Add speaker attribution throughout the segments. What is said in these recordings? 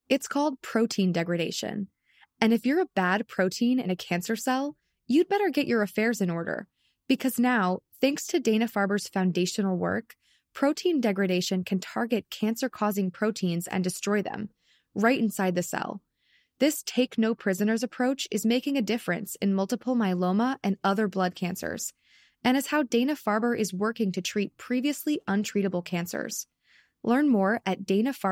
Speaker 1: It's called protein degradation. And if you're a bad protein in a cancer cell, you'd better get your affairs in order. Because now, thanks to Dana-Farber's foundational work, protein degradation can target cancer-causing proteins and destroy them, right inside the cell. This take-no-prisoners approach is making a difference in multiple myeloma and other blood cancers, and is how Dana-Farber is working to treat previously untreatable cancers. Learn more at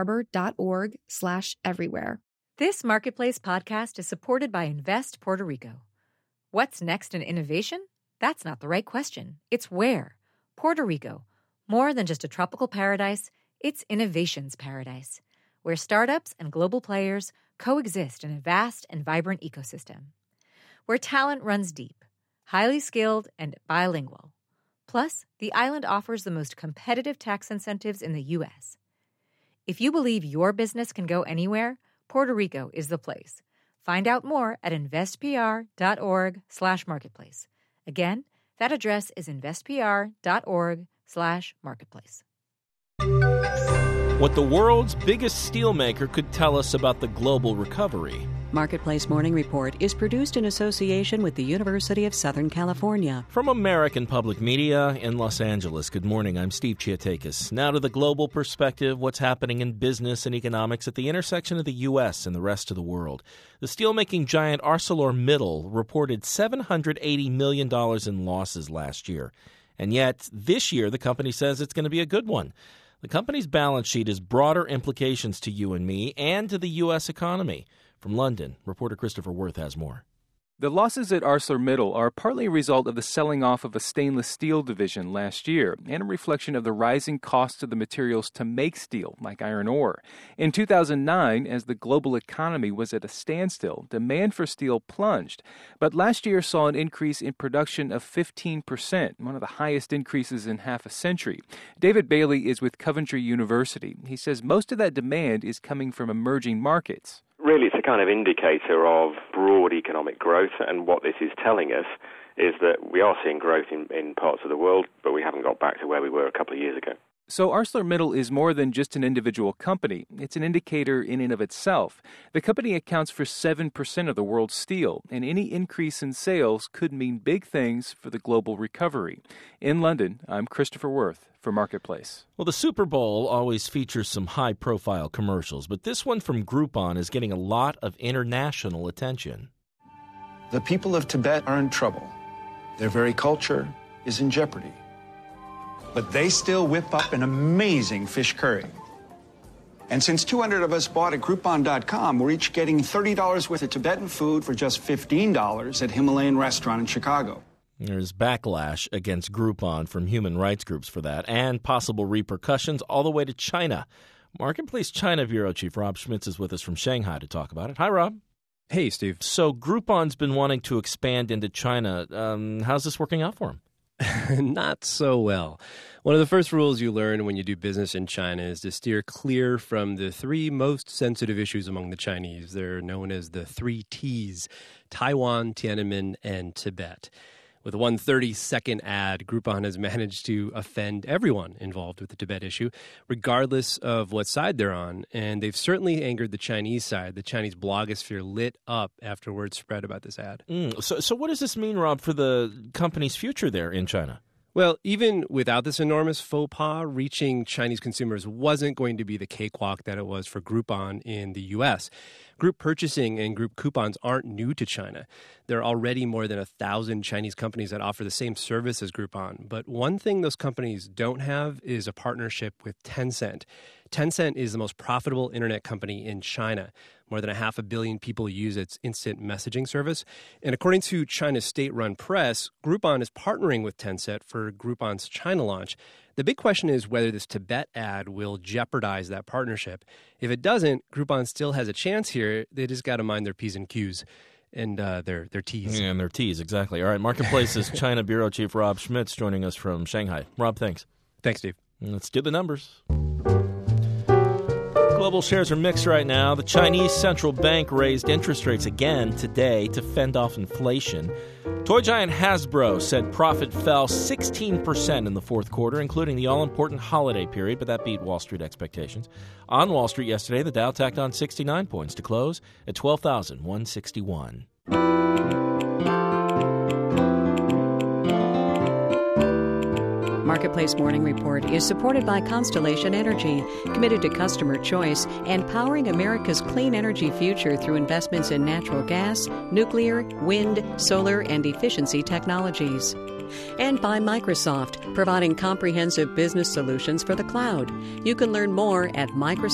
Speaker 1: danafarber.org/everywhere.
Speaker 2: This Marketplace podcast is supported by Invest Puerto Rico. What's next in innovation? That's not the right question. It's where. Puerto Rico. More than just a tropical paradise, it's innovation's paradise, where startups and global players coexist in a vast and vibrant ecosystem. Where talent runs deep, highly skilled, and bilingual. Plus, the island offers the most competitive tax incentives in the U.S. If you believe your business can go anywhere, Puerto Rico is the place. Find out more at investpr.org/marketplace. Again, that address is investpr.org/marketplace.
Speaker 3: What the world's biggest steelmaker could tell us about the global recovery.
Speaker 4: Marketplace Morning Report is produced in association with the University of Southern California.
Speaker 3: From American Public Media in Los Angeles, good morning. I'm Steve Chiatakis. Now to the global perspective, what's happening in business and economics at the intersection of the U.S. and the rest of the world. The steelmaking giant ArcelorMittal reported $780 million in losses last year. And yet, this year, the company says it's going to be a good one. The company's balance sheet has broader implications to you and me and to the U.S. economy. From London, reporter Christopher Worth has more.
Speaker 5: The losses at ArcelorMittal are partly a result of the selling off of a stainless steel division last year and a reflection of the rising costs of the materials to make steel, like iron ore. In 2009, as the global economy was at a standstill, demand for steel plunged. But last year saw an increase in production of 15%, one of the highest increases in half a century. David Bailey is with Coventry University. He says most of that demand is coming from emerging markets.
Speaker 6: Really, it's a kind of indicator of broad economic growth, and what this is telling us is that we are seeing growth in parts of the world, but we haven't got back to where we were a couple of years ago.
Speaker 5: So ArcelorMittal is more than just an individual company. It's an indicator in and of itself. The company accounts for 7% of the world's steel, and any increase in sales could mean big things for the global recovery. In London, I'm Christopher Worth for Marketplace.
Speaker 3: Well, the Super Bowl always features some high-profile commercials, but this one from Groupon is getting a lot of international attention.
Speaker 7: The people of Tibet are in trouble. Their very culture is in jeopardy. But they still whip up an amazing fish curry. And since 200 of us bought at Groupon.com, we're each getting $30 worth of Tibetan food for just $15 at Himalayan Restaurant in Chicago.
Speaker 3: There's backlash against Groupon from human rights groups for that, and possible repercussions all the way to China. Marketplace China Bureau Chief Rob Schmitz is with us from Shanghai to talk about it. Hi, Rob.
Speaker 8: Hey, Steve.
Speaker 3: So Groupon's been wanting to expand into China. How's this working out for him?
Speaker 8: Not so well. One of the first rules you learn when you do business in China is to steer clear from the three most sensitive issues among the Chinese. They're known as the three Ts: Taiwan, Tiananmen, and Tibet. With a 130-second ad, Groupon has managed to offend everyone involved with the Tibet issue, regardless of what side they're on. And they've certainly angered the Chinese side. The Chinese blogosphere lit up after word spread about this ad.
Speaker 3: So what does this mean, Rob, for the company's future there in China?
Speaker 8: Well, even without this enormous faux pas, reaching Chinese consumers wasn't going to be the cakewalk that it was for Groupon in the U.S. Group purchasing and group coupons aren't new to China. There are already more than 1,000 Chinese companies that offer the same service as Groupon. But one thing those companies don't have is a partnership with Tencent. Tencent is the most profitable internet company in China. More than 500 million people use its instant messaging service. And according to China's state-run press, Groupon is partnering with Tencent for Groupon's China launch. The big question is whether this Tibet ad will jeopardize that partnership. If it doesn't, Groupon still has a chance here. They just got to mind their P's and Q's and their T's.
Speaker 3: Yeah, and their T's, exactly. All right, Marketplace's China Bureau Chief Rob Schmitz joining us from Shanghai. Rob, thanks.
Speaker 8: Thanks, Steve.
Speaker 3: Let's do the numbers. Global shares are mixed right now. The Chinese central bank raised interest rates again today to fend off inflation. Toy giant Hasbro said profit fell 16% in the fourth quarter, including the all-important holiday period, but that beat Wall Street expectations. On Wall Street yesterday, the Dow tacked on 69 points to close at 12,161.
Speaker 4: Marketplace Morning Report is supported by Constellation Energy, committed to customer choice and powering America's clean energy future through investments in natural gas, nuclear, wind, solar, and efficiency technologies. And by Microsoft, providing comprehensive business solutions for the cloud. You can learn more at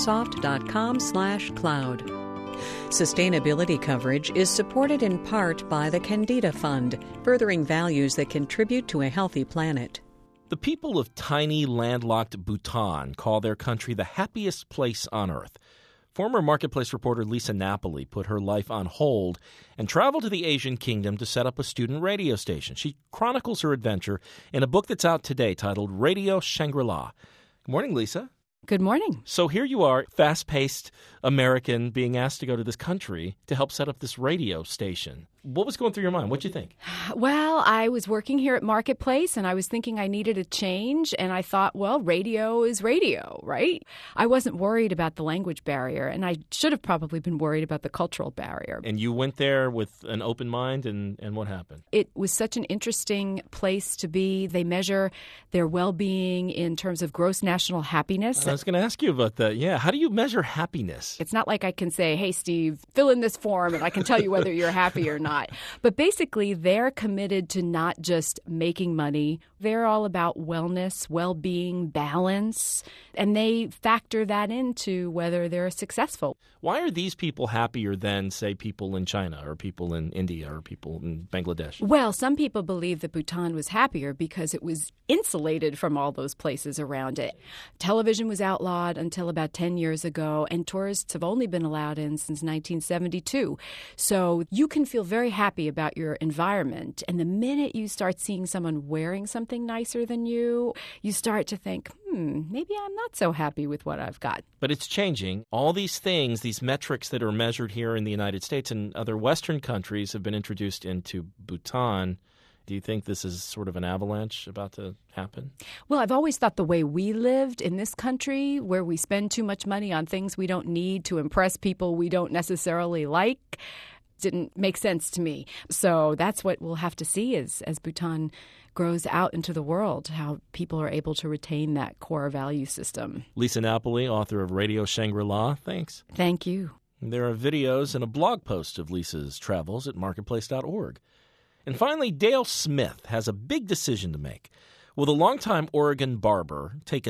Speaker 4: Microsoft.com/cloud. Sustainability coverage is supported in part by the Candida Fund, furthering values that contribute to a healthy planet.
Speaker 3: The people of tiny, landlocked Bhutan call their country the happiest place on earth. Former Marketplace reporter Lisa Napoli put her life on hold and traveled to the Asian kingdom to set up a student radio station. She chronicles her adventure in a book that's out today titled Radio Shangri-La. Good morning, Lisa.
Speaker 9: Good morning.
Speaker 3: So here you are, fast-paced American, being asked to go to this country to help set up this radio station. What was going through your mind? What'd you think?
Speaker 9: Well, I was working here at Marketplace, and I was thinking I needed a change, and I thought, well, radio is radio, right? I wasn't worried about the language barrier, and I should have probably been worried about the cultural barrier.
Speaker 3: And you went there with an open mind, and what happened?
Speaker 9: It was such an interesting place to be. They measure their well-being in terms of gross national happiness.
Speaker 3: I was going to ask you about that. Yeah, how do you measure happiness?
Speaker 9: It's not like I can say, hey, Steve, fill in this form, and I can tell you whether you're happy or not. But basically, they're committed to not just making money. They're all about wellness, well-being, balance, and they factor that into whether they're successful.
Speaker 3: Why are these people happier than, say, people in China or people in India or people in Bangladesh?
Speaker 9: Well, some people believe that Bhutan was happier because it was insulated from all those places around it. Television was outlawed until about 10 years ago, and tourists have only been allowed in since 1972. So you can feel very happy about your environment. And the minute you start seeing someone wearing something nicer than you start to think, maybe I'm not so happy with what I've got.
Speaker 3: But it's changing. All these things, these metrics that are measured here in the United States and other Western countries have been introduced into Bhutan. Do you think this is sort of an avalanche about to happen?
Speaker 9: Well, I've always thought the way we lived in this country, where we spend too much money on things we don't need to impress people we don't necessarily like, didn't make sense to me. So that's what we'll have to see as Bhutan grows out into the world, how people are able to retain that core value system.
Speaker 3: Lisa Napoli, author of Radio Shangri-La, thanks.
Speaker 9: Thank you.
Speaker 3: There are videos and a blog post of Lisa's travels at marketplace.org. And finally, Dale Smith has a big decision to make. Will the longtime Oregon barber take a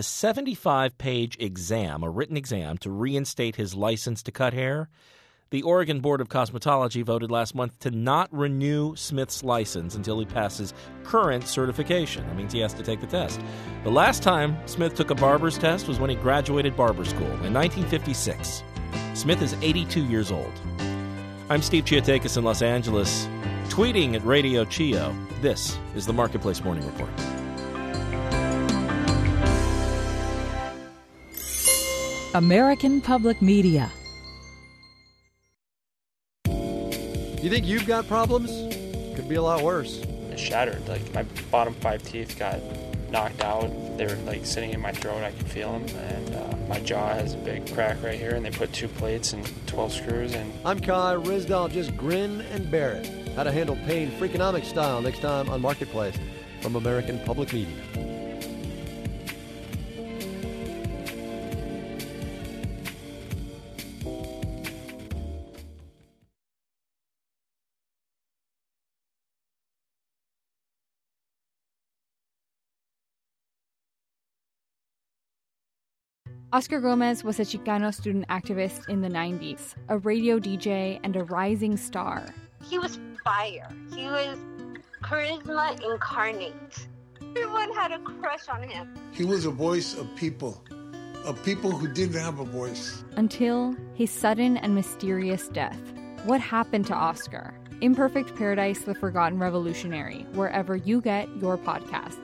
Speaker 3: 75-page exam, a written exam, to reinstate his license to cut hair? The Oregon Board of Cosmetology voted last month to not renew Smith's license until he passes current certification. That means he has to take the test. The last time Smith took a barber's test was when he graduated barber school in 1956. Smith is 82 years old. I'm Steve Chiatakis in Los Angeles, tweeting at Radio Chio. This is the Marketplace Morning Report.
Speaker 10: American Public Media.
Speaker 11: You think you've got problems? Could be a lot worse.
Speaker 12: It's shattered. Like, my bottom 5 teeth got knocked out. They were, like, sitting in my throat. I could feel them. And my jaw has a big crack right here. And they put 2 plates and 12 screws in.
Speaker 11: I'm Kai Rizdal. Just grin and bear it. How to handle pain Freakonomics style next time on Marketplace from American Public Media.
Speaker 13: Oscar Gomez was a Chicano student activist in the 90s, a radio DJ, and a rising star.
Speaker 14: He was fire. He was charisma incarnate. Everyone had a crush on him.
Speaker 15: He was a voice of people who didn't have a voice.
Speaker 13: Until his sudden and mysterious death. What happened to Oscar? Imperfect Paradise, The Forgotten Revolutionary, wherever you get your podcasts.